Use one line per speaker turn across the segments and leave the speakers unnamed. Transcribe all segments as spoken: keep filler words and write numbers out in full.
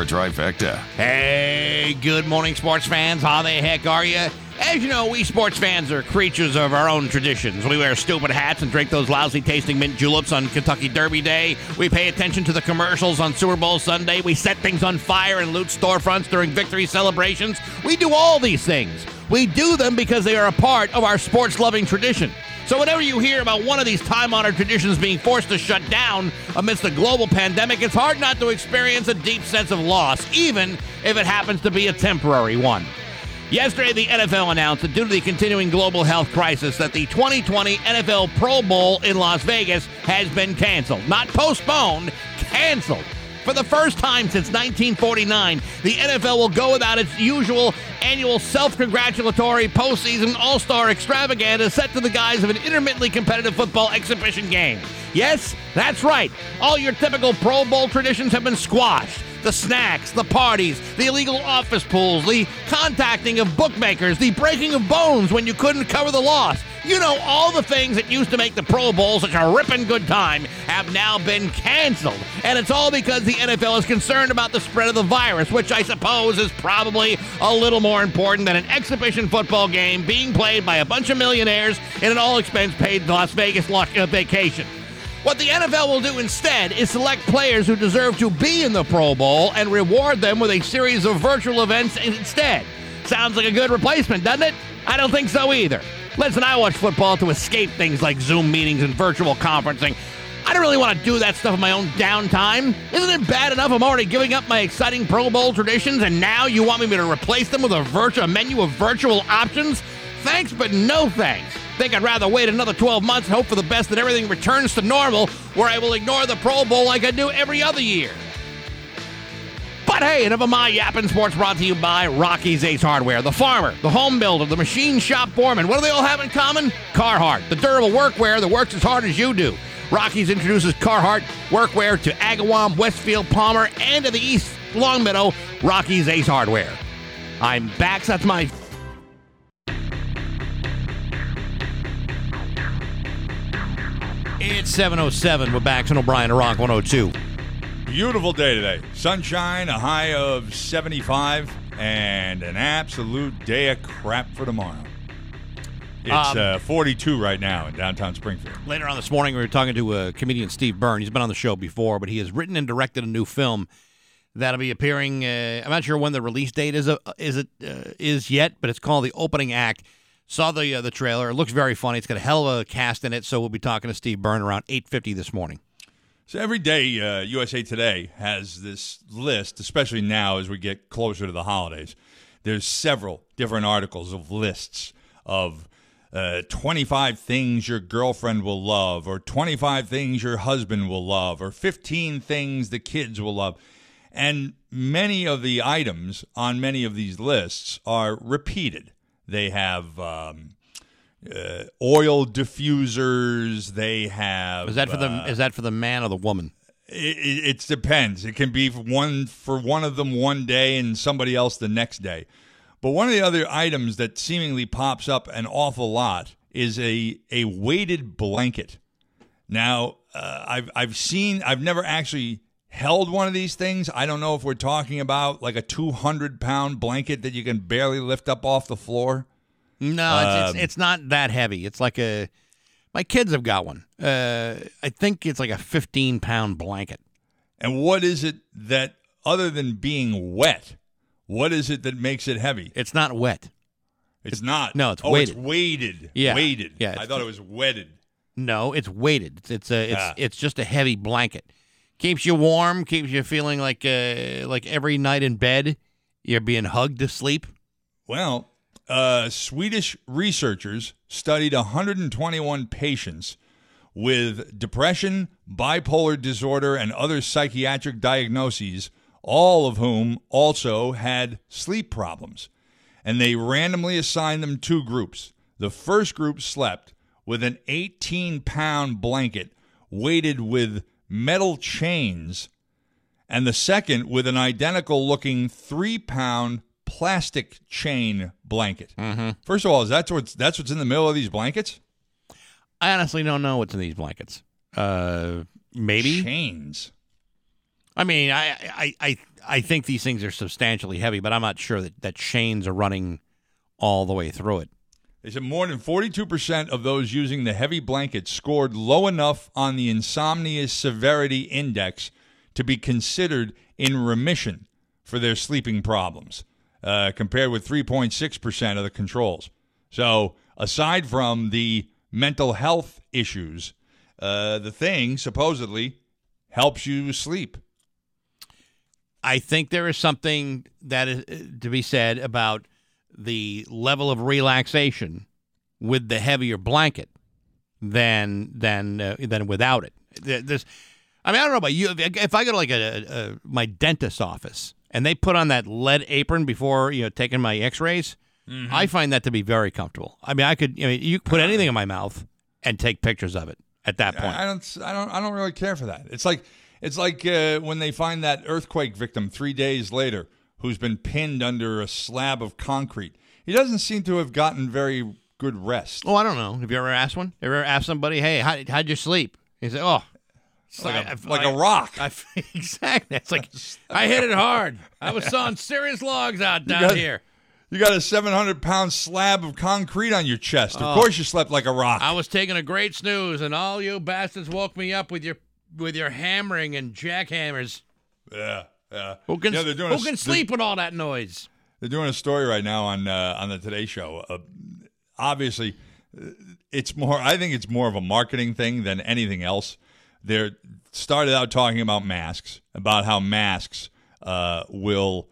Hour Trifecta.
Hey, good morning, sports fans. How the heck are you? As you know, we sports fans are creatures of our own traditions. We wear stupid hats and drink those lousy-tasting mint juleps on Kentucky Derby Day. We pay attention to the commercials on Super Bowl Sunday. We set things on fire and loot storefronts during victory celebrations. We do all these things. We do them because they are a part of our sports-loving tradition. So whenever you hear about one of these time-honored traditions being forced to shut down amidst a global pandemic, it's hard not to experience a deep sense of loss, even if it happens to be a temporary one. Yesterday, the N F L announced that due to the continuing global health crisis, that the twenty twenty N F L Pro Bowl in Las Vegas has been canceled. Not postponed, canceled. For the first time since nineteen forty-nine, the N F L will go without its usual annual self-congratulatory postseason all-star extravaganza set to the guise of an intermittently competitive football exhibition game. Yes, that's right. All your typical Pro Bowl traditions have been squashed. The snacks, the parties, the illegal office pools, the contacting of bookmakers, the breaking of bones when you couldn't cover the loss. You know, all the things that used to make the Pro Bowl such a ripping good time have now been canceled. And it's all because the N F L is concerned about the spread of the virus, which I suppose is probably a little more important than an exhibition football game being played by a bunch of millionaires in an all-expense-paid Las Vegas vacation. What the N F L will do instead is select players who deserve to be in the Pro Bowl and reward them with a series of virtual events instead. Sounds like a good replacement, doesn't it? I don't think so either. Listen, I watch football to escape things like Zoom meetings and virtual conferencing. I don't really want to do that stuff in my own downtime. Isn't it bad enough I'm already giving up my exciting Pro Bowl traditions, and now you want me to replace them with a, virtu- a menu of virtual options? Thanks, but no thanks. Think I'd rather wait another twelve months and hope for the best that everything returns to normal, where I will ignore the Pro Bowl like I do every other year. But hey, enough of my yapping. Sports brought to you by Rocky's Ace Hardware. The farmer, the home builder, the machine shop foreman. What do they all have in common? Carhartt, the durable workwear that works as hard as you do. Rocky's introduces Carhartt workwear to Agawam, Westfield, Palmer, and to the East Longmeadow. Rocky's Ace Hardware. I'm back. So that's my... It's seven oh seven. We're back. Son O'Brien to Rock one oh two.
Beautiful day today. Sunshine, a high of seventy-five, and an absolute day of crap for tomorrow. It's um, uh, forty-two right now in downtown Springfield.
Later on this morning, we were talking to uh, comedian Steve Byrne. He's been on the show before, but he has written and directed a new film that'll be appearing. Uh, I'm not sure when the release date is uh, is it uh, is yet, but it's called The Opening Act. Saw the uh, the trailer. It looks very funny. It's got a hell of a cast in it, so we'll be talking to Steve Byrne around eight fifty this morning.
So every day, uh, U S A Today has this list, especially now as we get closer to the holidays. There's several different articles of lists of uh, twenty-five things your girlfriend will love, or twenty-five things your husband will love, or fifteen things the kids will love. And many of the items on many of these lists are repeated. They have um, uh, oil diffusers. They have.
Is that for the
uh,
Is that for the man or the woman?
It, it, it depends. It can be one for one of them one day and somebody else the next day. But one of the other items that seemingly pops up an awful lot is a a weighted blanket. Now, uh, I've I've seen. I've never actually held one of these things. I don't know if we're talking about like a two hundred pound blanket that you can barely lift up off the floor.
No, it's, um, it's, it's not that heavy. It's like a, my kids have got one. Uh, I think it's like a fifteen pound blanket.
And what is it that, other than being wet, what is it that makes it heavy?
It's not wet.
It's, it's not.
No, it's
oh,
weighted.
it's weighted.
Yeah.
Weighted.
Yeah,
I thought it was wetted.
No, it's weighted. It's it's a, it's,
ah.
it's just a heavy blanket. Keeps you warm, keeps you feeling like uh, like every night in bed you're being hugged to sleep.
Well, uh, Swedish researchers studied one hundred twenty-one patients with depression, bipolar disorder, and other psychiatric diagnoses, all of whom also had sleep problems. And they randomly assigned them two groups. The first group slept with an eighteen pound blanket weighted with metal chains, and the second with an identical-looking three pound plastic chain blanket.
Mm-hmm.
First of all, is that what's that's what's in the middle of these blankets?
I honestly don't know what's in these blankets. Uh, maybe
chains.
I mean, I, I, I, I think these things are substantially heavy, but I'm not sure that, that chains are running all the way through it.
They said more than forty-two percent of those using the heavy blanket scored low enough on the insomnia severity index to be considered in remission for their sleeping problems, uh, compared with three point six percent of the controls. So aside from the mental health issues, uh, the thing supposedly helps you sleep.
I think there is something that is to be said about the level of relaxation with the heavier blanket than than uh, than without it. There's, I mean, I don't know about you. If, if I go to like a, a my dentist's office and they put on that lead apron before you know taking my X-rays, mm-hmm. I find that to be very comfortable. I mean, I could you know you could put anything in my mouth and take pictures of it at that point.
I don't I don't I don't really care for that. It's like it's like uh, when they find that earthquake victim three days later who's been pinned under a slab of concrete. He doesn't seem to have gotten very good rest.
Oh, I don't know. Have you ever asked one? Ever asked somebody, "Hey, how, how'd you sleep?" He said, "Oh,
like,
I,
a,
I,
like
I,
a rock."
I, exactly. It's like I hit it hard. I was sawing serious logs out down
got,
here.
You got a seven hundred pound slab of concrete on your chest. Of
oh,
course, you slept like a rock.
I was taking a great snooze, and all you bastards woke me up with your with your hammering and jackhammers.
Yeah. Yeah.
Who can,
yeah, they're doing
who
a,
can sleep with all that noise?
They're doing a story right now on uh, on the Today Show. Uh, obviously, it's more. I think it's more of a marketing thing than anything else. They started out talking about masks, about how masks uh, will.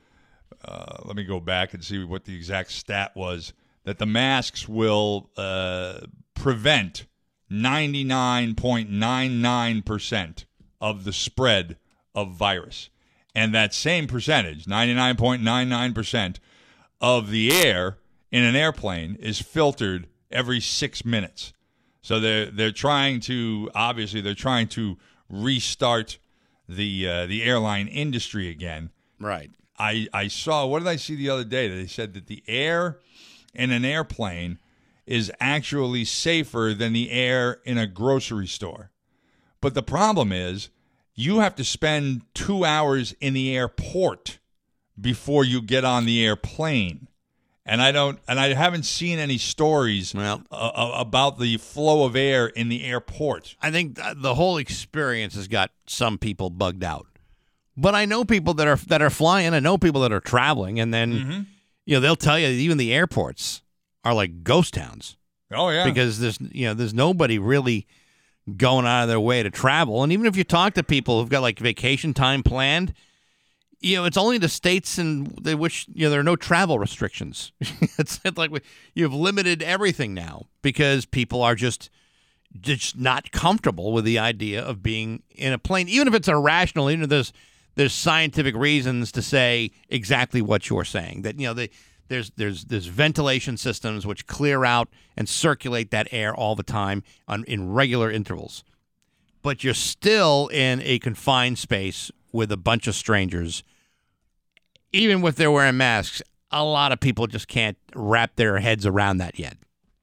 Uh, let me go back and see what the exact stat was. That the masks will uh, prevent ninety-nine point nine nine percent of the spread of virus. And that same percentage, ninety-nine point nine nine percent of the air in an airplane is filtered every six minutes. So they're they're trying to obviously they're trying to restart the uh, the airline industry again.
Right.
I, I saw what did I see the other day? They said that the air in an airplane is actually safer than the air in a grocery store. But the problem is, you have to spend two hours in the airport before you get on the airplane, and I don't, and I haven't seen any stories
well,
uh, about the flow of air in the airport.
I think the whole experience has got some people bugged out, but I know people that are that are flying. I know people that are traveling, and then mm-hmm. you know they'll tell you that even the airports are like ghost towns.
Oh yeah,
because there's you know there's nobody really going out of their way to travel. And even if you talk to people who've got like vacation time planned, you know, it's only the states in which, you know, there are no travel restrictions. it's, it's like we, you've limited everything now because people are just just not comfortable with the idea of being in a plane, even if it's irrational, even if there's there's scientific reasons to say exactly what you're saying, that, you know, the There's there's there's ventilation systems which clear out and circulate that air all the time on in regular intervals. But you're still in a confined space with a bunch of strangers. Even if they're wearing masks, a lot of people just can't wrap their heads around that yet.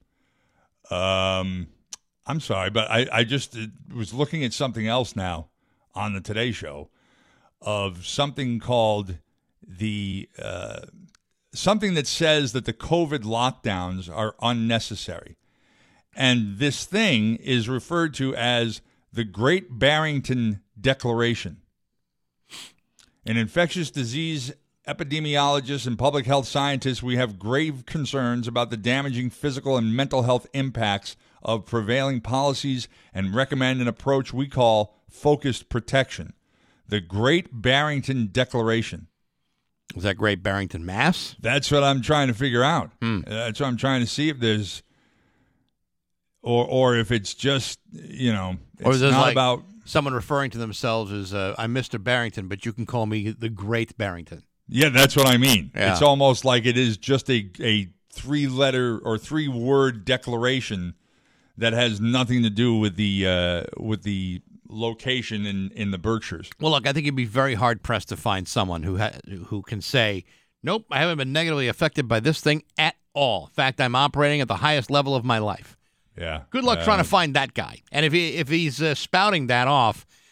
Um, I'm sorry, but I, I just was looking at something else now on the Today Show of something called the... Uh, Something that says that the COVID lockdowns are unnecessary. And this thing is referred to as the Great Barrington Declaration. An infectious disease epidemiologists and public health scientists, we have grave concerns about the damaging physical and mental health impacts of prevailing policies and recommend an approach we call focused protection. The Great Barrington Declaration.
Was that Great Barrington, Mass?
That's what I'm trying to figure out.
Hmm.
That's what I'm trying to see if there's, or or if it's just, you know, it's
or is this
not
like
about
someone referring to themselves as uh, I'm Mister Barrington, but you can call me the Great Barrington.
Yeah, that's what I mean.
Yeah.
It's almost like it is just a a three letter or three word declaration that has nothing to do with the uh, with the location in, in the Berkshires.
Well, look, I think you'd be very hard pressed to find someone who ha- who can say, nope, I haven't been negatively affected by this thing at all. In fact, I'm operating at the highest level of my life.
Yeah.
Good luck
uh,
trying to find that guy. And if he if he's uh, spouting that off,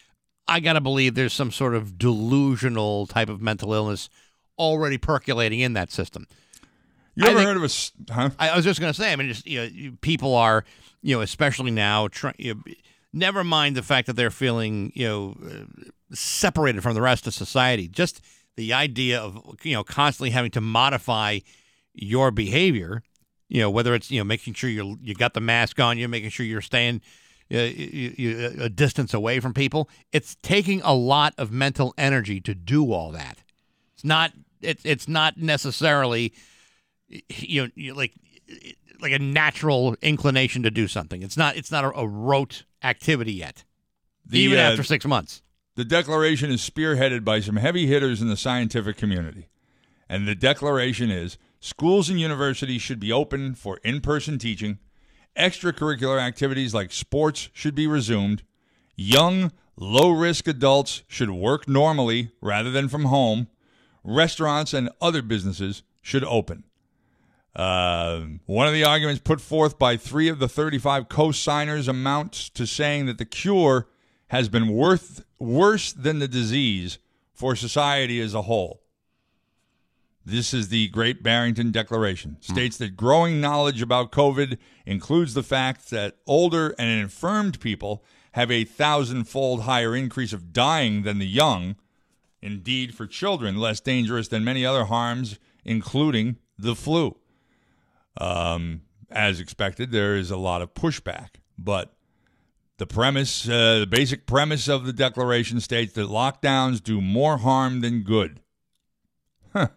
I got to believe there's some sort of delusional type of mental illness already percolating in that system.
You
I
ever
think,
heard of a? s- Huh?
I, I was just going to say, I mean, just you know, you- people are, you know, especially now, try, you know, never mind the fact that they're feeling, you know, uh, separated from the rest of society. Just the idea of, you know, constantly having to modify your behavior, you know, whether it's, you know, making sure you you got the mask on you, making sure you're staying uh, you, you, a distance away from people. It's taking a lot of mental energy to do all that. It's not. It's it's not necessarily, you know, you- like like a natural inclination to do something. It's not. It's not a, a rote activity yet,
The,
even
uh,
after six months.
The declaration is spearheaded by some heavy hitters in the scientific community. And the declaration is schools and universities should be open for in-person teaching. Extracurricular activities like sports should be resumed. Young, low-risk adults should work normally rather than from home. Restaurants and other businesses should open. Uh, one of the arguments put forth by three of the thirty-five co-signers amounts to saying that the cure has been worth, worse than the disease for society as a whole. This is the Great Barrington Declaration. States that growing knowledge about COVID includes the fact that older and infirmed people have a thousandfold higher increase of dying than the young. Indeed, for children, less dangerous than many other harms, including the flu. Um, as expected, there is a lot of pushback, but the premise, uh, the basic premise of the declaration states that lockdowns do more harm than good. Huh.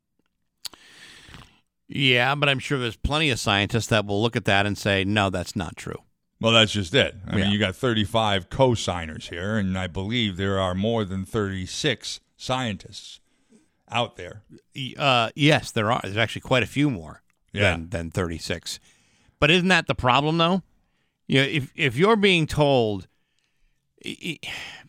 Yeah, but I'm sure there's plenty of scientists that will look at that and say, no, that's not true.
Well, that's just it. I
Yeah.
mean, you got thirty-five co-signers here, and I believe there are more than thirty-six scientists out there.
Uh, yes, there are. There's actually quite a few more
Yeah.
than, than thirty-six. But isn't that the problem, though? You know, if if you're being told, if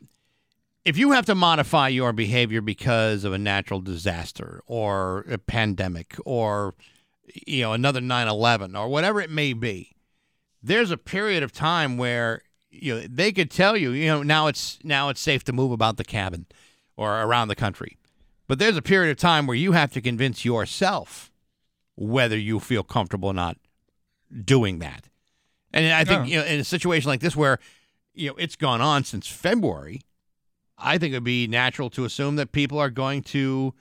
you have to modify your behavior because of a natural disaster or a pandemic or, you know, another nine eleven or whatever it may be, there's a period of time where, you know, they could tell you, you know, now it's now it's safe to move about the cabin or around the country. But there's a period of time where you have to convince yourself whether you feel comfortable or not doing that. And I think,
Yeah.
you know, in a situation like this where, you know, it's gone on since February, I think it would be natural to assume that people are going to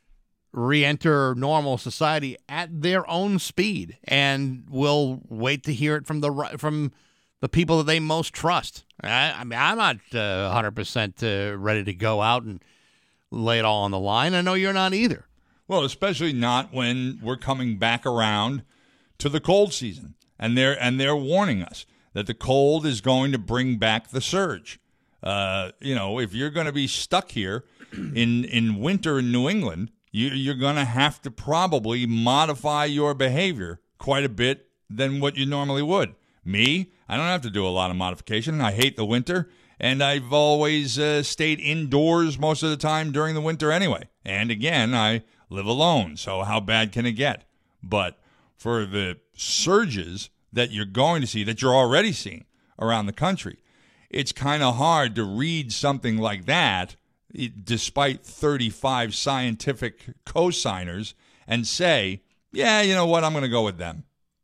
re-enter normal society at their own speed and will wait to hear it from the ri- from the people that they most trust. I, I mean, I'm not uh, one hundred percent uh, ready to go out and lay it all on the line. I know you're not either.
Well, especially not when we're coming back around to the cold season, and they're and they're warning us that the cold is going to bring back the surge. Uh, you know, if you're going to be stuck here in in winter in New England, you, you're going to have to probably modify your behavior quite a bit than what you normally would. Me, I don't have to do a lot of modification. I hate the winter, and I've always uh, stayed indoors most of the time during the winter anyway. And again, I live alone, so how bad can it get? But for the surges that you're going to see, that you're already seeing around the country, it's kind of hard to read something like that, despite thirty-five scientific co-signers, and say, yeah, you know what, I'm going to go with them.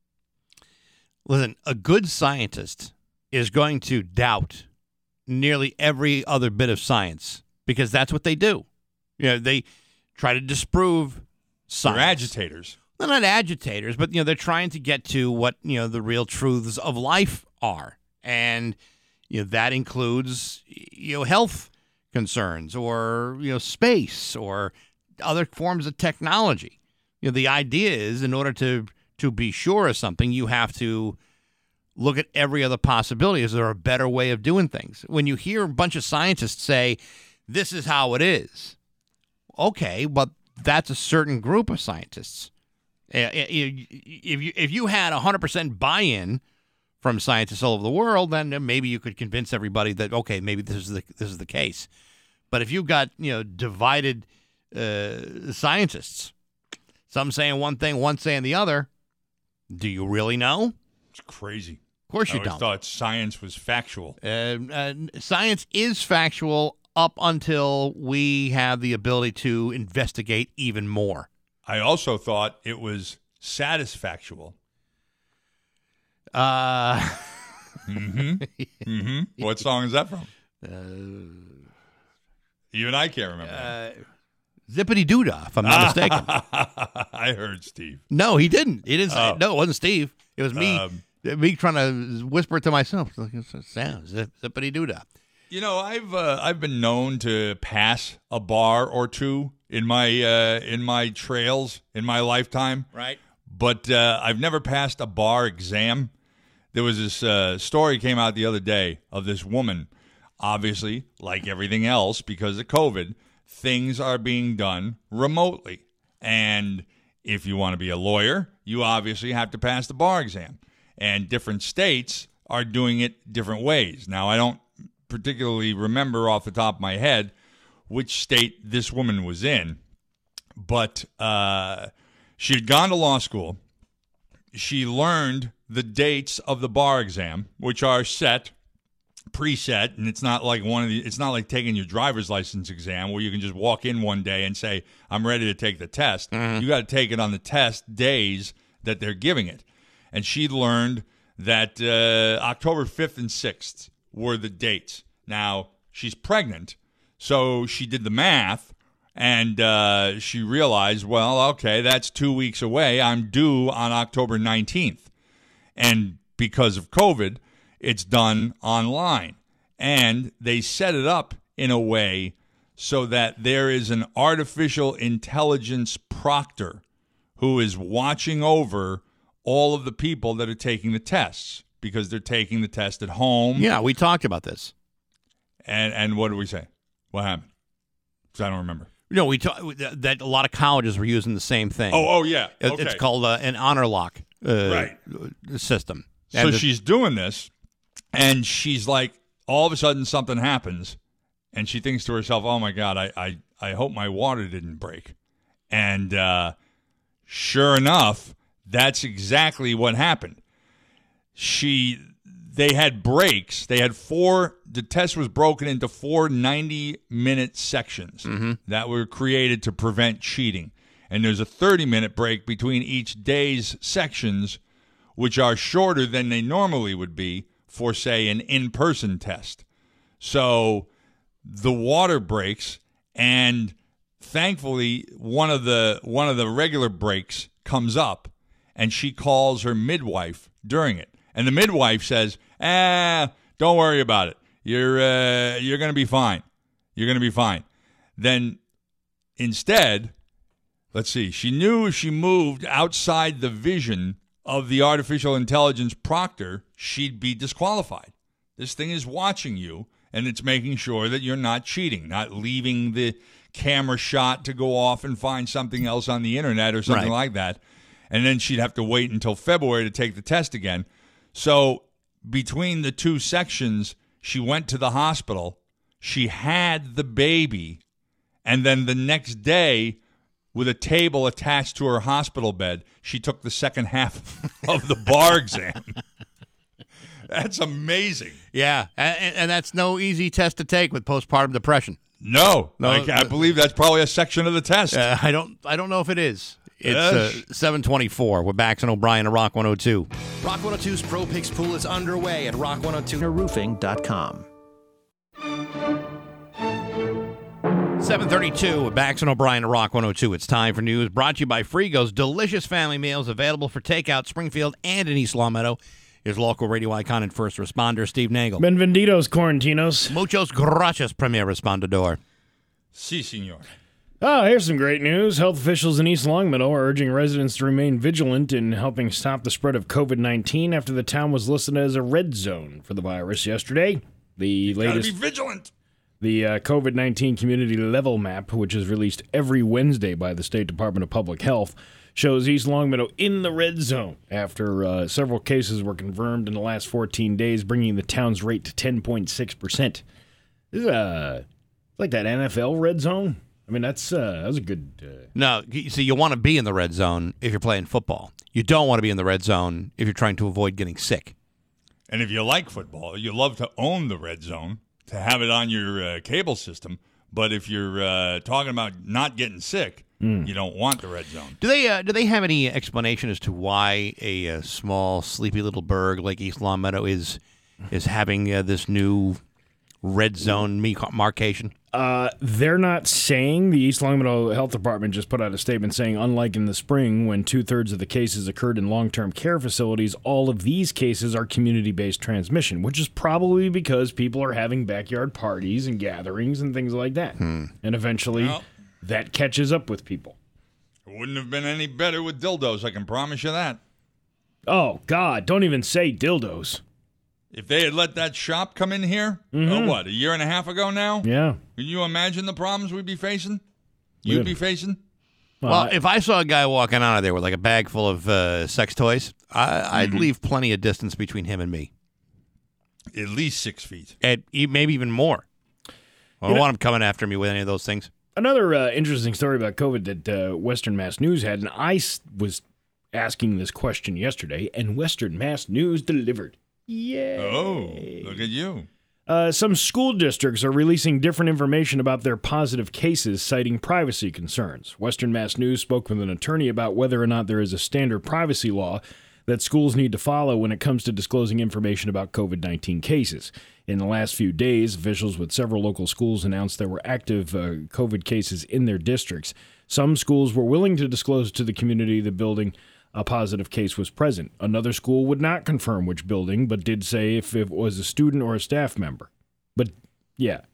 Listen, a good scientist is going to doubt nearly every other bit of science because that's what they do. You know, they try to disprove science.
They're agitators.
They're not agitators, but, you know, they're trying to get to what, you know, the real truths of life are. And, you know, that includes, you know, health concerns or, you know, space or other forms of technology. You know, the idea is in order to to be sure of something, you have to look at every other possibility. Is there a better way of doing things? When you hear a bunch of scientists say, this is how it is, okay, but that's a certain group of scientists. If you, if you had one hundred percent buy-in from scientists all over the world, then maybe you could convince everybody that, okay, maybe this is the, this is the case. But if you've got, you know, divided uh, scientists, some saying one thing, one saying the other, do you really know?
It's crazy.
course
I
you
always
don't.
thought science was factual.
Uh, uh, science is factual up until we have the ability to investigate even more.
I also thought it was satisfactual.
Uh,
mm-hmm. Mm-hmm. What song is that from?
Uh,
Even I can't remember.
Uh, Zippity Doodah, if I'm not mistaken.
I heard Steve.
No, he didn't. He didn't say
Oh.
it. No, it wasn't Steve. It was me.
Um,
me trying to whisper it to myself. It's like, it sounds zip, zippity doodah.
You know, I've uh, I've been known to pass a bar or two in my uh, in my trails in my lifetime,
Right.
but uh, I've never passed a bar exam. There was this uh, story came out the other day of this woman. Obviously, like everything else, because of COVID, things are being done remotely. And if you want to be a lawyer, you obviously have to pass the bar exam. And different states are doing it different ways. Now, I don't particularly remember off the top of my head which state this woman was in, but uh, she had gone to law school. She learned the dates of the bar exam, which are set preset, and it's not like one of the it's not like taking your driver's license exam where you can just walk in one day and say I'm ready to take the test. Mm-hmm. You got to take it on the test days that they're giving it. And she learned that uh, October fifth and sixth were the dates. Now she's pregnant, so she did the math and uh, she realized, well, okay, that's two weeks away. I'm due on October nineteenth, and because of COVID, it's done online, and they set it up in a way so that there is an artificial intelligence proctor who is watching over all of the people that are taking the tests because they're taking the test at home.
Yeah, we talked about this.
And and what did we say? What happened? Because I don't remember.
No, we talked that a lot of colleges were using the same thing.
Oh, oh yeah.
It-
Okay.
It's called uh, an honor lock uh,
Right.
system.
So
And the-
she's doing this, and she's like, all of a sudden something happens, and she thinks to herself, oh, my God, I, I, I hope my water didn't break. And uh, sure enough, that's exactly what happened. She, they had breaks. They had four, the test was broken into four ninety-minute sections
Mm-hmm.
that were created to prevent cheating. And there's a thirty-minute break between each day's sections, which are shorter than they normally would be for, say, an in-person test. So the water breaks, and thankfully one of the one of the regular breaks comes up, and she calls her midwife during it. And the midwife says, "Ah, don't worry about it. You're uh, you're going to be fine. You're going to be fine." Then instead, let's see, she knew if she moved outside the vision of the artificial intelligence proctor, she'd be disqualified. This thing is watching you, and it's making sure that you're not cheating, not leaving the camera shot to go off and find something else on the internet or something
Right.
like that. And then she'd have to wait until February to take the test again. So between the two sections, she went to the hospital. She had the baby. And then the next day, with a table attached to her hospital bed, she took the second half of the bar exam. That's amazing.
Yeah, and, and that's no easy test to take with postpartum depression.
No,
No,
I, I believe that's probably a section of the test.
Uh, I don't. I don't know if it is. It's
Yes.
uh, seven twenty-four. We're Bax and O'Brien at Rock one oh two. Rock one oh two's Pro Picks pool is underway at rock one oh two
roofing dot com.
seven thirty-two. Bax and O'Brien at Rock one oh two. It's time for news brought to you by Frigo's delicious family meals available for takeout Springfield and in East Longmeadow. Here's local radio icon and first responder Steve Nagel.
Benvendidos, Quarantinos.
Muchos gracias, Premier Respondador.
Si, senor.
Oh, here's some great news. Health officials in East Longmeadow are urging residents to remain vigilant in helping stop the spread of COVID nineteen after the town was listed as a red zone for the virus yesterday. The
Gotta
latest,
be vigilant.
the uh, COVID nineteen community level map, which is released every Wednesday by the State Department of Public Health, shows East Longmeadow in the red zone after uh, several cases were confirmed in the last fourteen days, bringing the town's rate to ten point six percent. This is uh, like that N F L red zone. I mean, that's uh, that's a good. Uh,
No, you see, you want to be in the red zone if you're playing football. You don't want to be in the red zone if you're trying to avoid getting sick.
And if you like football, you love to own the red zone, to have it on your uh, cable system. But if you're uh, talking about not getting sick, mm. you don't want the red zone.
Do they uh, do they have any explanation as to why a, a small, sleepy little burg like East Long Meadow is is having uh, this new red zone marcation?
Uh, they're not saying. The East Longmeadow Health Department just put out a statement saying, unlike in the spring when two-thirds of the cases occurred in long-term care facilities, all of these cases are community-based transmission, which is probably because people are having backyard parties and gatherings and things like that. Hmm. And eventually, well, that catches up with people.
It wouldn't have been any better with dildos, I can promise you that.
Oh, God, don't even say dildos.
If they had let that shop come in here, mm-hmm. oh, what, a year and a half ago now?
Yeah.
Can you imagine the problems we'd be facing? You'd yeah. be facing?
Well, well, if I saw a guy walking out of there with like a bag full of uh, sex toys, I, I'd mm-hmm. leave plenty of distance between him and me.
At least six feet.
And maybe even more. I don't you know, want him coming after me with any of those things.
Another uh, interesting story about COVID that uh, Western Mass News had, and I was asking this question yesterday, and Western Mass News delivered. Yay.
Oh, look at you.
Uh, some school districts are releasing different information about their positive cases, citing privacy concerns. Western Mass News spoke with an attorney about whether or not there is a standard privacy law that schools need to follow when it comes to disclosing information about COVID nineteen cases. In the last few days, officials with several local schools announced there were active uh, COVID cases in their districts. Some schools were willing to disclose to the community the building a positive case was present. Another school would not confirm which building, but did say if it was a student or a staff member. But, yeah,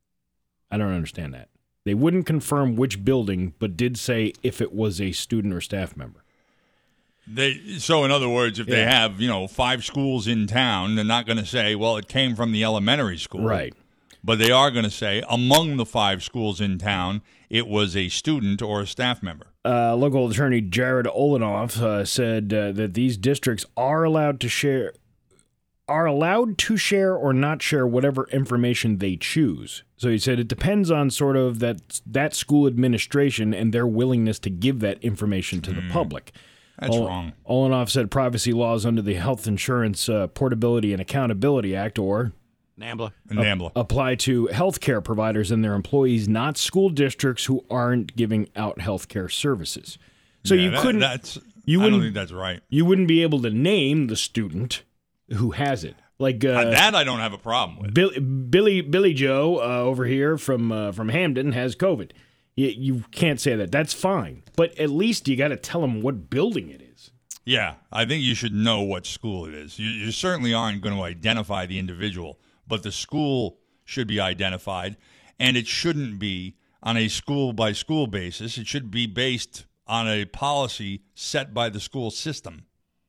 I don't understand that. They wouldn't confirm which building, but did say if it was a student or staff member.
They So, in other words, if yeah. they have, you know, five schools in town, they're not going to say, well, it came from the elementary school.
Right.
But they are going to say, among the five schools in town, it was a student or a staff member.
Uh, local attorney Jared Olenoff uh, said uh, that these districts are allowed to share, are allowed to share or not share whatever information they choose. So he said it depends on sort of that that school administration and their willingness to give that information to mm. the public.
That's Ol- wrong.
Olenoff said privacy laws under the Health Insurance uh, Portability and Accountability Act, or
NAMBLA.
NAMBLA.
A- apply to healthcare providers and their employees, not school districts who aren't giving out healthcare services. So
yeah,
you
that,
couldn't.
That's,
you
I
wouldn't,
don't think that's right.
You wouldn't be able to name the student who has it. Like uh,
that, I don't have a problem with.
Billy Billy, Billy Joe uh, over here from uh, from Hamden has COVID. You, you can't say that. That's fine, but at least you got to tell them what building it is.
Yeah, I think you should know what school it is. You, you certainly aren't going to identify the individual. But the school should be identified, and it shouldn't be on a school-by-school basis. It should be based on a policy set by the school system.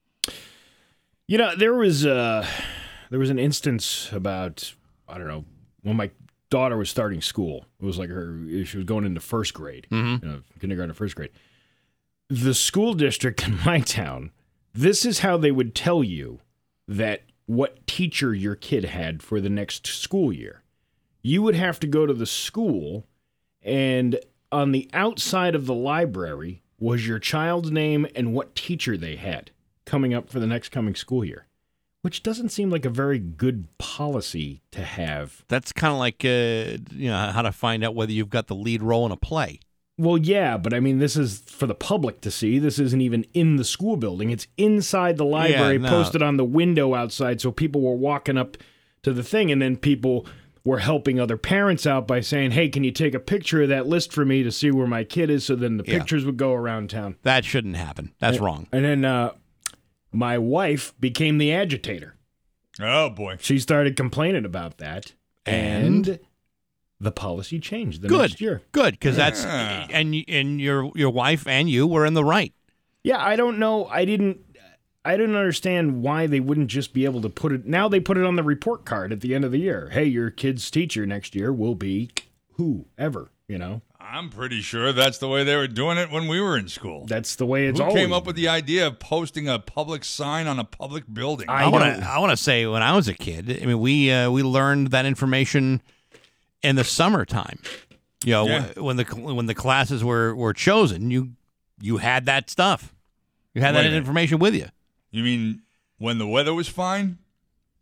You know, there was uh, there was an instance about, I don't know, when my daughter was starting school. It was like her, she was going into first grade,
mm-hmm.
you know, kindergarten to first grade. The school district in my town, this is how they would tell you that what teacher your kid had for the next school year. You would have to go to the school, and on the outside of the library was your child's name and what teacher they had coming up for the next coming school year, which doesn't seem like a very good policy to have.
That's kind of like uh, you know, how to find out whether you've got the lead role in a play.
Well, yeah, but I mean, this is for the public to see. This isn't even in the school building. It's inside the library,
yeah, no.
posted on the window outside, so people were walking up to the thing, and then people were helping other parents out by saying, hey, can you take a picture of that list for me to see where my kid is? So then the
yeah.
pictures would go around town.
That shouldn't happen. That's
and,
wrong.
And then uh, my wife became the agitator.
Oh, boy.
She started complaining about that, and... and the policy changed the
Good.
next year.
Good, because that's and and your your wife and you were in the right.
Yeah, I don't know. I didn't. I didn't understand why they wouldn't just be able to put it. Now they put it on the report card at the end of the year. Hey, your kid's teacher next year will be whoever. You know.
I'm pretty sure that's the way they were doing it when we were in school.
That's the way it's
Who
always
came up with the idea of posting a public sign on a public building?
I want to. I want to say when I was a kid, I mean, we uh, we learned that information in the summertime. You know,
Yeah.
when the when the classes were, were chosen, you you had that stuff. You had
Wait a
that
minute.
information with you.
You mean when the weather was fine?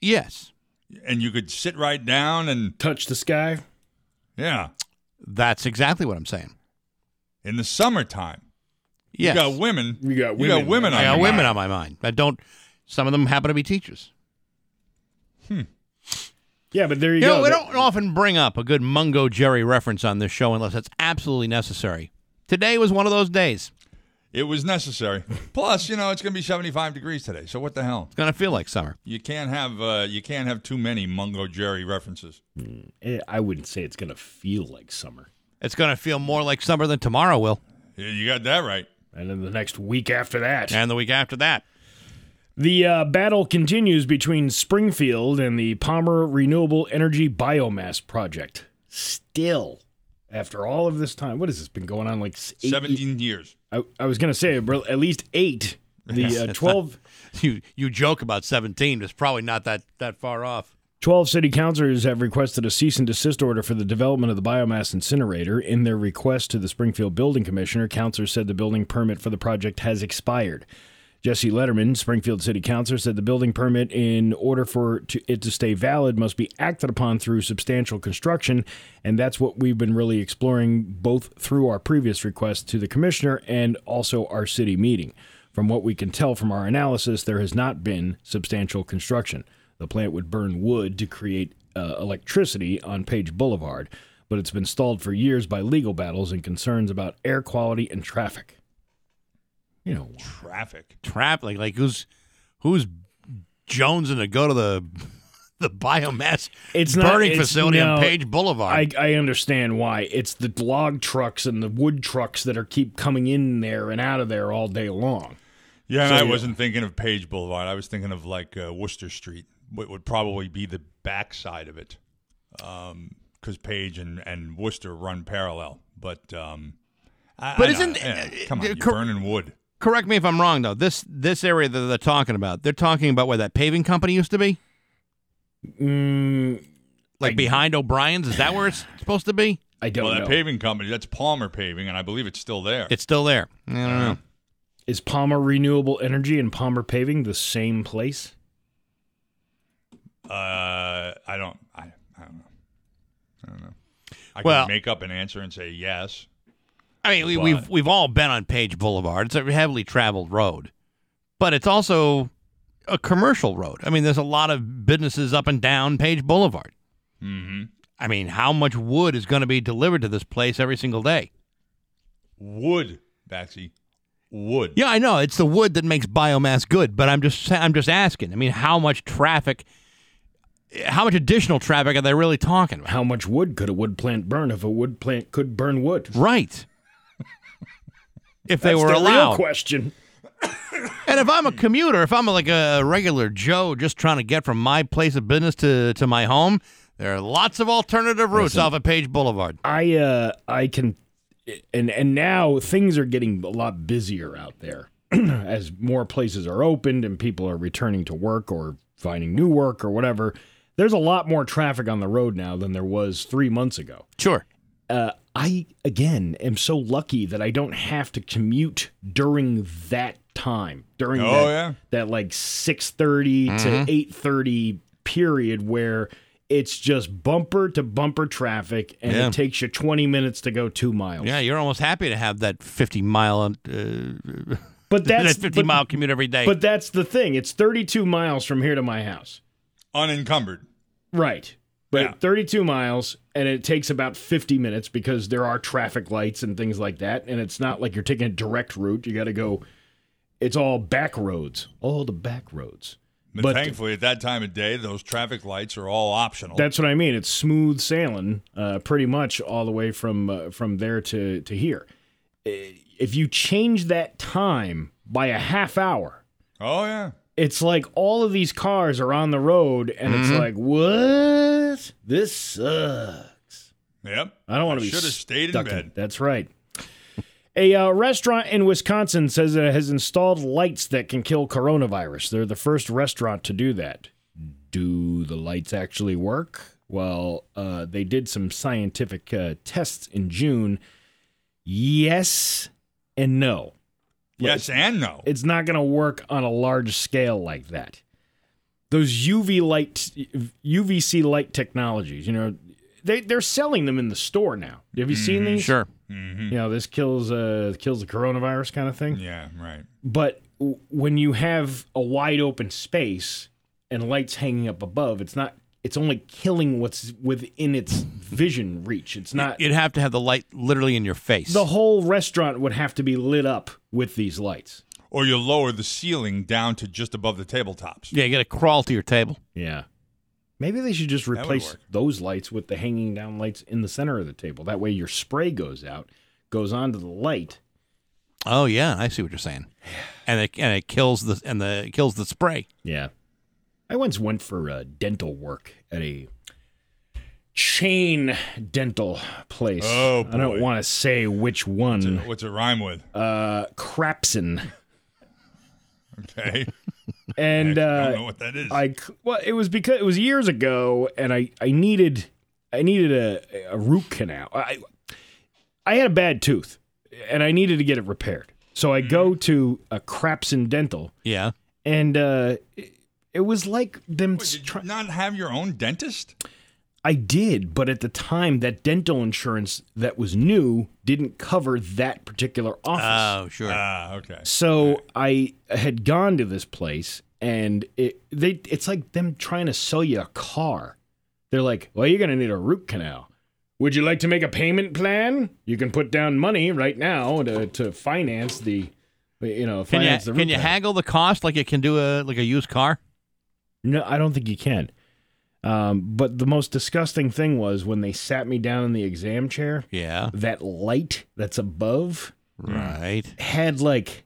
Yes.
And you could sit right down and,
Touch the sky.
yeah,
That's exactly what I'm saying.
in the summertime.
Yes.
You got women.
You got
You got
women.
women on
I got
your
women
mind.
on my mind. I don't. Some of them happen to be teachers.
Yeah, but there you,
You
go.
know, we
That-
don't often bring up a good Mungo Jerry reference on this show unless it's absolutely necessary. Today was one of those days.
It was necessary. Plus, you know, it's going to be seventy-five degrees today. So what the hell?
It's going to feel like summer.
You can't have uh, you can't have too many Mungo Jerry references.
Eh, I wouldn't say it's going to feel like summer.
It's going to feel more like summer than tomorrow will,
Yeah, you got that right.
And then the next week after that.
and the week after that.
The uh, battle continues between Springfield and the Palmer Renewable Energy Biomass Project. Still, after all of this time, what has this been going on? Like s- eight,
Seventeen years.
I, I was going to say bro, at least eight. The uh,
It's
twelve,
not- you you joke about seventeen. It's probably not that, that far off.
twelve city councilors have requested a cease and desist order for the development of the biomass incinerator. In their request to the Springfield Building Commissioner, councilors said the building permit for the project has expired. Jesse Letterman, Springfield City Councilor, said the building permit, in order for to, it to stay valid, must be acted upon through substantial construction, and that's what we've been really exploring both through our previous request to the commissioner and also our city meeting. From what we can tell from our analysis, there has not been substantial construction. The plant would burn wood to create uh, electricity on Page Boulevard, but it's been stalled for years by legal battles and concerns about air quality and traffic. You know,
Traffic.
Trap like like who's who's jonesing to go to the the biomass
It's not-
burning
it's-
facility
no,
on Page Boulevard?
I, I understand why. It's the log trucks and the wood trucks that are keep coming in there and out of there all day long.
Yeah, and
So,
I
yeah.
wasn't thinking of Page Boulevard. I was thinking of like uh, Worcester Street. What would probably be the backside of it, because Page and, and Worcester run parallel. But um, I,
But
I
isn't-
know, yeah,
uh,
come on,
uh,
you're
cor-
burning wood.
Correct me if I'm wrong though. This this area that they're talking about, they're talking about where that paving company used to be,
Mm,
like
I-
behind O'Brien's. Is that where it's supposed to be?
I don't
Well, that
know.
paving company, that's Palmer Paving, and I believe it's still there.
It's still there. I don't know.
Is Palmer Renewable Energy and Palmer Paving the same place?
Uh, I don't. I, I don't know. I don't know. I
Well-
can make up an answer and say yes.
I mean, we,
But-
we've we've all been on Page Boulevard. It's a heavily traveled road, but it's also a commercial road. I mean, there's a lot of businesses up and down Page Boulevard.
Mm-hmm.
I mean, how much wood is going to be delivered to this place every single day?
Wood, Baxi. Wood.
Yeah, I know it's the wood that makes biomass good, but I'm just I'm just asking. I mean, how much traffic, how much additional traffic are they really talking about?
How much wood could a wood plant burn if a wood plant could burn wood?
Right. If they
That's
were
the
allowed.
real question.
And if I'm a commuter, if I'm like a regular Joe just trying to get from my place of business to, to my home, there are lots of alternative routes off of Page Boulevard.
I uh I can and and now things are getting a lot busier out there as more places are opened and people are returning to work or finding new work or whatever. There's a lot more traffic on the road now than there was three months ago.
Sure.
Uh, I again am so lucky that I don't have to commute during that time during
Oh,
that,
yeah.
that like six thirty to eight thirty period where it's just bumper to bumper traffic and
Yeah.
it takes you twenty minutes to go two miles.
Yeah, you're almost happy to have that fifty mile uh,
but that's
that fifty
but,
mile commute every day.
But that's the thing. It's thirty-two miles from here to my house.
Unencumbered.
Right. But
Yeah.
thirty-two miles, and it takes about fifty minutes because there are traffic lights and things like that. And it's not like you're taking a direct route. You got to go, it's all back roads, all the back roads.
But,
But-
thankfully, at that time of day, those traffic lights are all optional.
That's what I mean. It's smooth sailing uh, pretty much all the way from uh, from there to, to here. Uh, If you change that time by a half hour,
oh, yeah.
it's like all of these cars are on the road, and it's like, what? This sucks.
Yep.
I don't want to be
Should have stayed in
stuck
bed.
That's right. A uh, restaurant in Wisconsin says it has installed lights that can kill coronavirus. They're the first restaurant to do that. Do the lights actually work? Well, uh, they did some scientific uh, tests in June. Yes and no.
Yes and no.
It's not going to work on a large scale like that. those U V light, U V C light technologies. You know, they they're selling them in the store now. Have you seen these?
Sure.
Mm-hmm.
You know, this kills uh kills the coronavirus kind of thing.
Yeah, right.
But w- when you have a wide open space and lights hanging up above, it's not. It's only killing what's within its vision reach. It's not.
You'd have to have the light literally in your face.
The whole restaurant would have to be lit up with these lights.
Or you lower the ceiling down to just above the tabletops.
Yeah, you got to crawl to your table.
Yeah. Maybe they should just
would
replace
work.
those lights with the hanging down lights in the center of the table. That way your spray goes out, goes onto the light.
Oh yeah, I see what you're saying. And it and it kills the and the it kills the spray.
Yeah. I once went for uh, dental work at a chain dental place.
Oh,
I don't
boy.
want to say which one.
What's it rhyme with?
Uh, Crapson.
Okay.
And
I
uh,
don't know what that is.
I well, it was because it was years ago, and I, I needed I needed a, a root canal. I I had a bad tooth, and I needed to get it repaired. So I go to a Crapson Dental,
Yeah.
and uh, it, it was like them.
Wait, did you
try-
not have your own dentist?
I did, but at the time, that dental insurance that was new didn't cover that particular office.
Oh, sure.
Ah, okay.
So I had gone to this place, and it they it's like them trying to sell you a car. They're like, "Well, you're gonna need a root canal. Would you like to make a payment plan? You can put down money right now to to finance the, you know,
can you
finance the root
can you
canal."
haggle the cost like you can do a like a used car?
No, I don't think you can. Um, but the most disgusting thing was when they sat me down in the exam chair.
Yeah.
That light that's above
Right.
had like,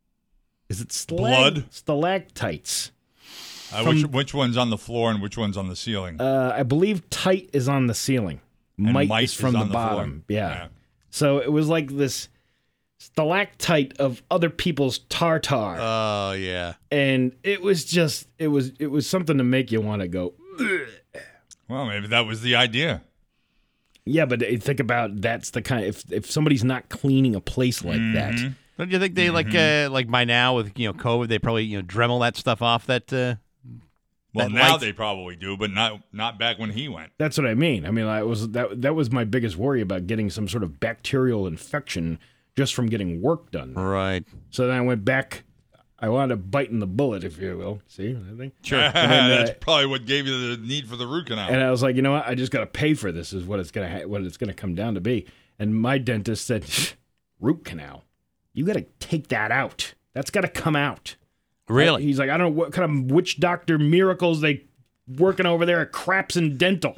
is it stalag-
Blood?
stalactites?
Uh,
From-
which which one's on the floor and which one's on the ceiling?
Uh, I believe tight is on the ceiling.
And
Mite,
mite
is from
is
the
on the floor.
bottom. Yeah.
Yeah.
So it was like this stalactite of other people's tartar,
Oh yeah.
and it was just it was it was something to make you want to go. "Ugh."
Well, maybe that was the idea.
Yeah, but think about that's the kind. If if somebody's not cleaning a place like that,
Don't you think they like uh, like by now with you know COVID they probably you know Dremel that stuff off that uh,
Well,
That
now
light-
they probably do, but not not back when he went.
that's what I mean. I mean, I was that that was my biggest worry about getting some sort of bacterial infection just from getting work done.
right?
So then I went back. I wound up biting the bullet, if you will. See, I think.
Sure.
That's
uh,
probably what gave you the need for the root canal.
And I was like, you know what? I just got to pay for this. Is what it's gonna ha- what it's gonna come down to be. And my dentist said, root canal. You got to take that out. That's got to come out.
Really?
He's like, I don't know what kind of witch doctor miracles they working over there at Crapson Dental.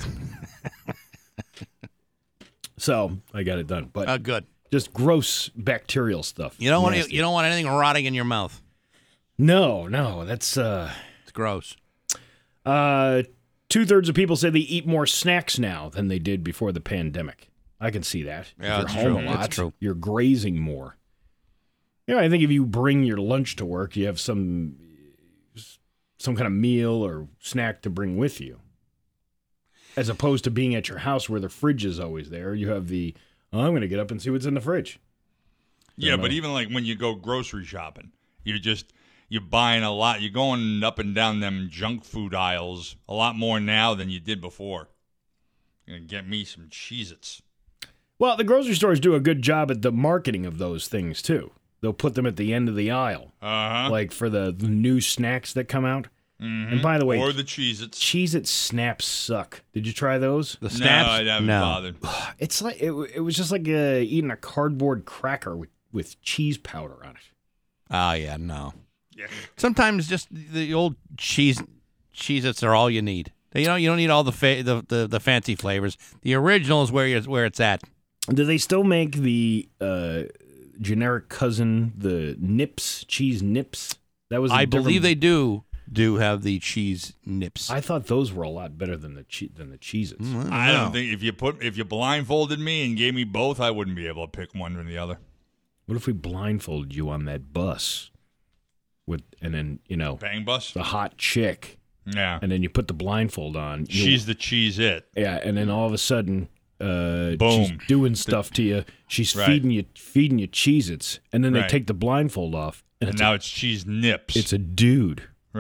So I got it done, but
Oh, good.
just gross bacterial stuff.
You don't want
Nasty.
you don't want anything rotting in your mouth.
No, no, that's uh,
It's gross.
uh, two thirds of people say they eat more snacks now than they did before the pandemic. I can see that. If
Yeah,
you're
that's
home
true.
a lot,
That's true.
You're grazing more. You know, I think if you bring your lunch to work, you have some some kind of meal or snack to bring with you. As opposed to being at your house where the fridge is always there, you have the, oh, I'm going to get up and see what's in the fridge.
Yeah, but even like when you go grocery shopping, you're just you're buying a lot. You're going up and down them junk food aisles a lot more now than you did before. Gonna get me some Cheez-Its.
Well, the grocery stores do a good job at the marketing of those things, too. They'll put them at the end of the aisle,
Uh huh.
like for the, the new snacks that come out. And by the way,
Or the Cheez-Its.
Cheez-It snaps suck. Did you try those?
The
No,
snaps?
I haven't
no.
bothered.
It's like it, it was just like uh, eating a cardboard cracker with, with cheese powder on it.
Oh yeah, no.
Yeah.
Sometimes just the old cheese Cheez-Its are all you need. You know, you don't need all the fa- the, the the fancy flavors. The original is where you where it's at.
Do they still make the uh, generic cousin, the Nips cheese Nips? That was. a
I
different-
believe they do do have the cheese nips.
I thought those were a lot better than the che- than the Cheez-Its.
Mm,
I
know.
don't think if you put if you blindfolded me and gave me both, I wouldn't be able to pick one or the other.
What if we blindfolded you on that bus, with and then you know
Bang bus.
the hot chick,
Yeah.
and then you put the blindfold on. you-
She's the cheese it.
Yeah, and then all of a sudden, uh,
Boom.
she's doing stuff to you. She's
Right.
feeding you, feeding you Cheez-Its, and then they
Right.
take the blindfold off, and,
And
it's,
now
a,
it's cheese nips.
it's a dude.
right.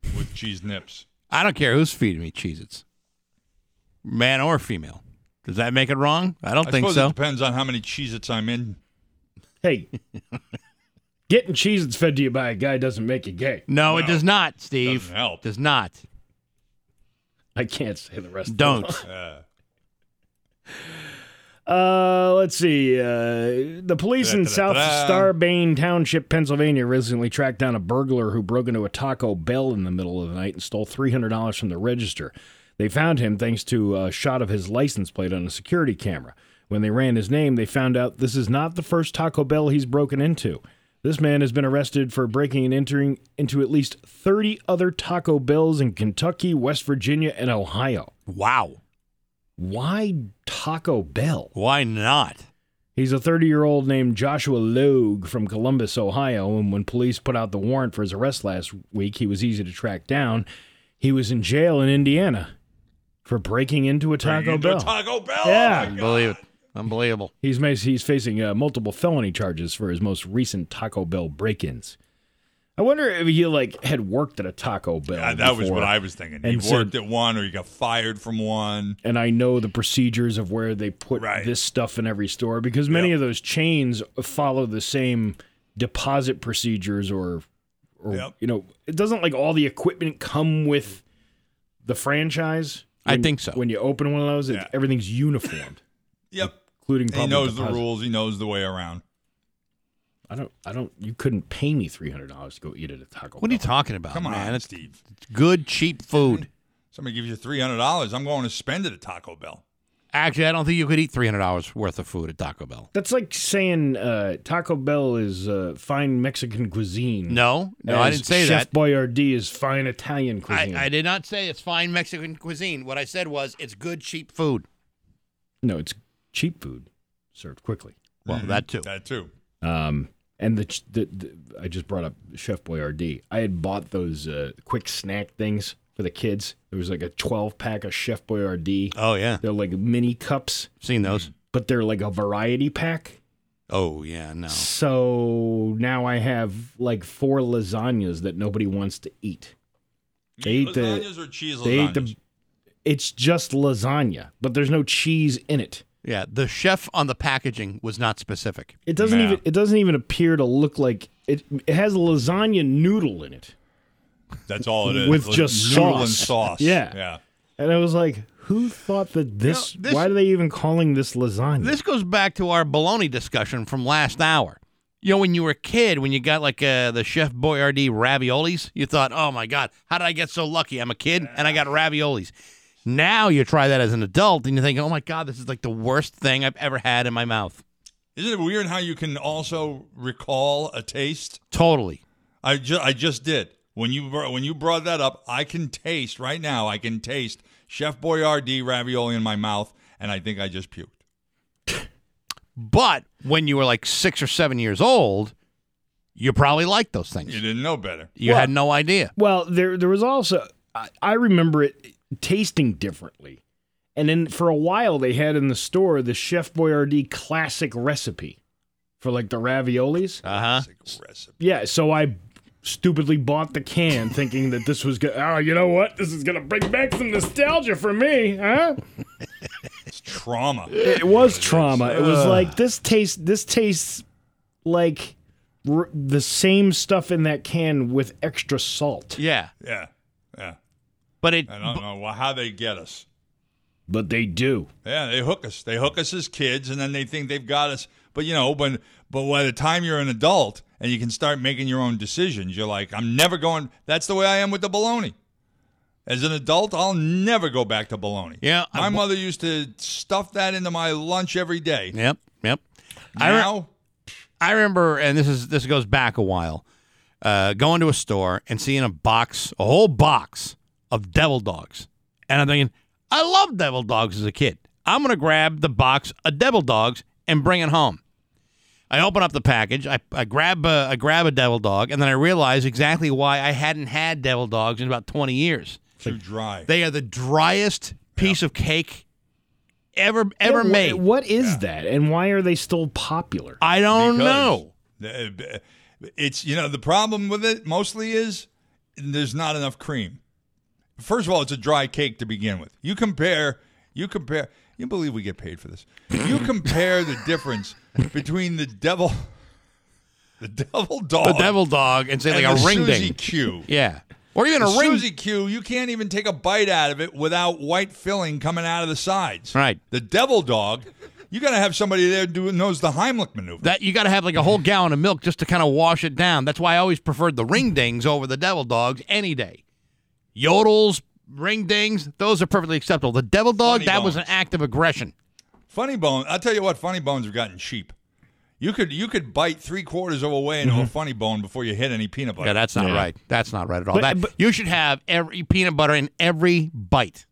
with cheese nips.
I don't care who's feeding me Cheez-Its, man or female. Does that make it wrong? I don't
I
think
suppose
so.
it depends on how many Cheez-Its I'm in.
Hey, getting Cheez-Its fed to you by a guy doesn't make you gay.
No,
Well,
it does not, Steve.
doesn't help.
Does not.
I can't say the rest.
Don't.
Of
Uh,
Uh, let's see. Uh, the police in South
Da-da-da-da.
Starbane Township, Pennsylvania, recently tracked down a burglar who broke into a Taco Bell in the middle of the night and stole three hundred dollars from the register. They found him thanks to a shot of his license plate on a security camera. When they ran his name, they found out this is not the first Taco Bell he's broken into. This man has been arrested for breaking and entering into at least thirty other Taco Bells in Kentucky, West Virginia, and Ohio.
Wow.
Why Taco Bell?
Why not?
He's a thirty-year-old named Joshua Logue from Columbus, Ohio, and when police put out the warrant for his arrest last week, he was easy to track down. He was in jail in Indiana for breaking into a Taco
Bring into
Bell.
a Taco Bell.
Yeah.
Oh my God.
Believe it. Unbelievable.
He's ma- he's facing uh, multiple felony charges for his most recent Taco Bell break-ins. I wonder if he like had worked at a Taco Bell.
Yeah, that was
before.
what I was thinking. He
And
worked
said-
at one, or he got fired from one.
And I know the procedures of where they put
Right.
this stuff in every store because many
Yep.
of those chains follow the same deposit procedures or, or
Yep.
you know, it doesn't like all the equipment come with the franchise.
I
When-
think so.
When you open one of those, it,
Yeah.
everything's uniformed,
Yep.
including
He
public
knows the
deposit.
rules. He knows the way around.
I don't, I don't, you couldn't pay me three hundred dollars to go eat at a Taco
What are you
Bell.
talking about,
Come
man?
on,
It's
Steve.
good, cheap food.
Somebody gives you three hundred dollars. I'm going to spend it at Taco Bell.
Actually, I don't think you could eat three hundred dollars worth of food at Taco Bell.
That's like saying uh, Taco Bell is uh, fine Mexican cuisine.
No, no, I
as
didn't say
Chef
that.
Boyardee is fine Italian
I,
cuisine.
I did not say it's fine Mexican cuisine. What I said was it's good, cheap food.
No, it's cheap food served quickly.
Well, that too.
That too.
Um, and the, the, the I just brought up Chef Boyardee. I had bought those uh, quick snack things for the kids. There was like a twelve pack of Chef Boyardee.
Oh, yeah.
They're like mini cups,
Seen those.
but they're like a variety pack.
Oh, yeah, no.
So now I have like four lasagnas that nobody wants to eat. They eat the.
Lasagnas or cheese
They ate
lasagnas?
the. It's just lasagna, but there's no cheese in it.
Yeah, the chef on the packaging was not specific.
It doesn't
Nah.
even. It doesn't even appear to look like it. It has a lasagna noodle in it.
That's all it is.
With
Like
just
noodle and
sauce.
sauce.
Yeah.
Yeah.
And I was like, who thought that this,
You know, this-
why are they even calling this lasagna?
This goes back to our bologna discussion from last hour. You know, when you were a kid, when you got like uh, the Chef Boyardee raviolis, you thought, oh my God, how did I get so lucky? I'm a kid and I got raviolis. Now you try that as an adult and you think, oh my God, this is like the worst thing I've ever had in my mouth.
Isn't it weird how you can also recall a taste?
Totally.
I just I just did. When you br- when you brought that up, I can taste right now. I can taste Chef Boyardee ravioli in my mouth, and I think I just puked.
But when you were like six or seven years old, you probably liked those things.
You didn't know better.
You
Well-
had no idea.
well, there there was also, I, I remember it tasting differently. And then for a while they had in the store the Chef Boyardee classic recipe for like the raviolis.
Uh huh.
Classic recipe.
Yeah, so I stupidly bought the can thinking that this was good. Oh, you know what? This is going to bring back some nostalgia for me, huh?
It's trauma.
It was trauma. It was
Ugh.
like this tastes this tastes like r- the same stuff in that can with extra salt.
Yeah.
Yeah, yeah.
But it,
I don't know how they get us.
But they do.
Yeah, they hook us. They hook us as kids, and then they think they've got us. But you know, when but by the time you're an adult and you can start making your own decisions, you're like, I'm never going. That's the way I am with the bologna. As an adult, I'll never go back to bologna.
Yeah,
my
I-
mother used to stuff that into my lunch every day.
yep, yep. I re-
Now,
I remember, and this is this goes back a while, uh, going to a store and seeing a box, a whole box of devil dogs, and I'm thinking, I love devil dogs as a kid. I'm gonna grab the box of devil dogs and bring it home. I open up the package, I, I grab a, I grab a devil dog, and then I realize exactly why I hadn't had devil dogs in about twenty years.
too dry.
They are the driest piece of cake ever ever
Yeah, wh-
made.
What is that, and why are they still popular?
I don't
Because
know.
the- It's, you know, the problem with it mostly is there's not enough cream. First of all, it's a dry cake to begin with. You compare, you compare, you believe we get paid for this. You compare the difference between the devil, the devil dog,
The devil dog, and say
and
like
the
a ring
Suzy
ding.
Q.
Yeah. Or even
The
a ring.
Suzy Q, you can't even take a bite out of it without white filling coming out of the sides.
Right.
The devil dog, you got to have somebody there who knows the Heimlich maneuver.
That you got to have like a whole gallon of milk just to kind of wash it down. That's why I always preferred the ring dings over the devil dogs any day. Yodels, ring dings, those are perfectly acceptable. The devil dog,
Funny
that was
bones.
an act of aggression.
Funny Bone, I'll tell you what, Funny Bones have gotten cheap. You could you could bite three quarters of a way into a Funny Bone before you hit any peanut butter.
Yeah, that's not
Yeah.
right. That's not right at all.
But-
that,
but-
you should have every peanut butter in every bite.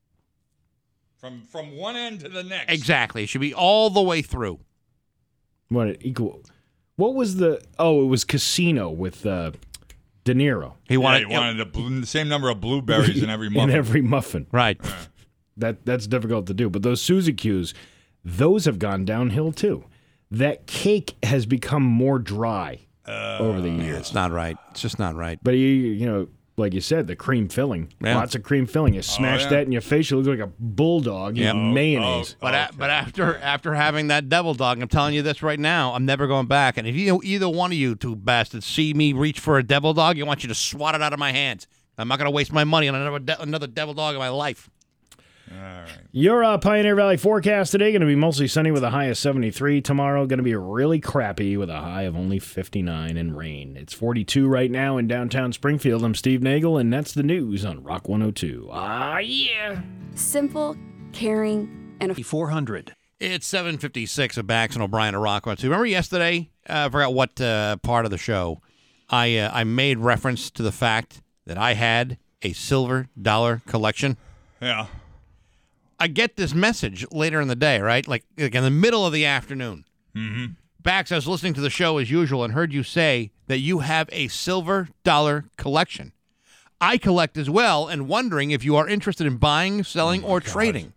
From from one end to the next.
Exactly. It should be all the way through.
What it equal? What was the? Oh, it was Casino with uh, De Niro
He
Yeah,
wanted,
you wanted the, blue, the same number of blueberries in every muffin.
in every muffin.
right.
That that's difficult to do. But those Suzy Q's, those have gone downhill too. That cake has become more dry
Uh,
over the years.
It's not right. It's just not right.
But you you know, like you said, the cream filling,
Yeah.
lots of cream filling. You smash
yeah.
that in your face, you look like a bulldog. You
Yeah.
eat
Oh,
mayonnaise.
But a,
Okay.
but after after having that devil dog, I'm telling you this right now, I'm never going back. And if you either one of you two bastards see me reach for a devil dog, I want you to swat it out of my hands. I'm not going to waste my money on another de- another devil dog in my life.
All right.
Your uh, Pioneer Valley forecast today going to be mostly sunny with a high of seventy-three. Tomorrow going to be really crappy with a high of only fifty-nine and rain. It's forty-two right now in downtown Springfield. I'm Steve Nagel, and that's the news on Rock one oh two. Ah, yeah.
Simple, caring, and
four hundred.
It's seven fifty-six of Bax and O'Brien at Rock one oh two. Remember yesterday, uh, I forgot what uh, part of the show, I uh, I made reference to the fact that I had a silver dollar collection.
Yeah.
I get this message later in the day, right? Like, like in the middle of the afternoon. Mm-hmm. Bax, I was listening to the show as usual and heard you say that you have a silver dollar collection. I collect as well and wondering if you are interested in buying, selling, or trading.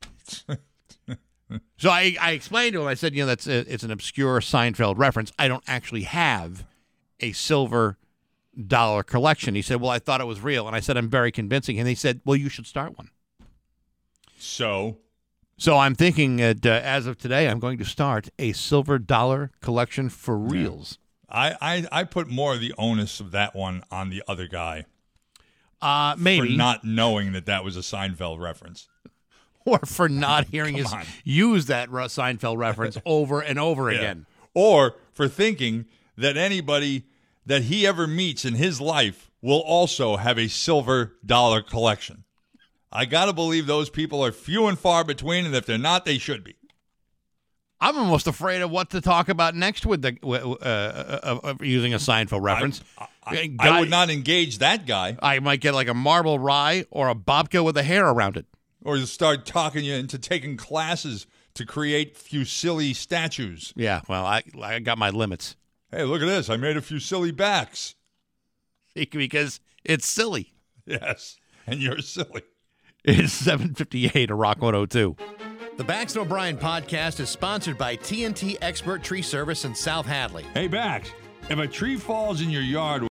So I, I explained to him, I said, you know, that's a, it's an obscure Seinfeld reference. I don't actually have a silver dollar collection. He said, well, I thought it was real. And I said, I'm very convincing. And he said, well, you should start one.
So,
So I'm thinking that uh, as of today, I'm going to start a silver dollar collection for reals.
I, I, I put more of the onus of that one on the other guy
Uh,
for
maybe.
not knowing that that was a Seinfeld reference.
Or for not hearing us
on.
use that Russ Seinfeld reference over and over
Yeah.
again.
Or for thinking that anybody that he ever meets in his life will also have a silver dollar collection. I got to believe those people are few and far between, and if they're not, they should be.
I'm almost afraid of what to talk about next with the uh, uh, uh, uh, using a Seinfeld reference.
I, I,
Guy-
I would not engage that guy
I might get like a marble rye or a babka with a hair around it.
or start talking you into taking classes to create Fusilli statues.
Yeah, well, I I got my limits
Hey, look at this. I made a Fusilli backs.
because it's silly.
Yes, and you're silly.
It's seven fifty-eight at Rock one oh two.
The Bax and O'Brien podcast is sponsored by T N T Expert Tree Service in South Hadley.
Hey, Bax, if a tree falls in your yard